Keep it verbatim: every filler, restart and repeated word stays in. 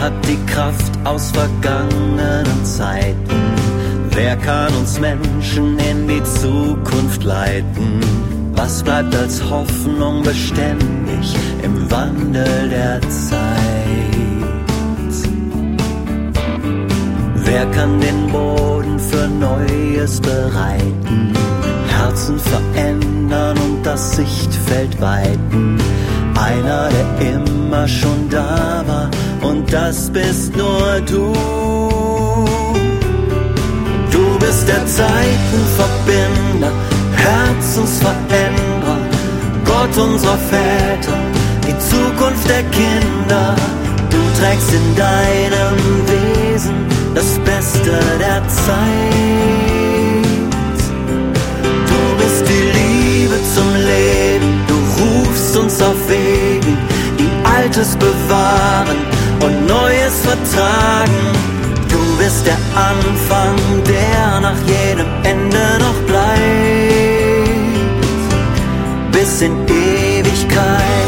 hat die Kraft aus vergangenen Zeiten? Wer kann uns Menschen in die Zukunft leiten? Was bleibt als Hoffnung beständig im Wandel der Zeit? Wer kann den Boden für Neues bereiten, Herzen verändern und das Sichtfeld weiten? Einer, der immer schon da war, und das bist nur du. Du bist der Zeitenverbinder, Herzensveränderer, Gott unserer Väter, die Zukunft der Kinder. Du trägst in deinem Wesen das Beste der Zeit. Du bist die Liebe zum Leben, du rufst uns auf Wegen, die Altes bewahren und Neues vertragen. Du bist der Anfang, der nach jedem Ende noch bleibt, bis in Ewigkeit.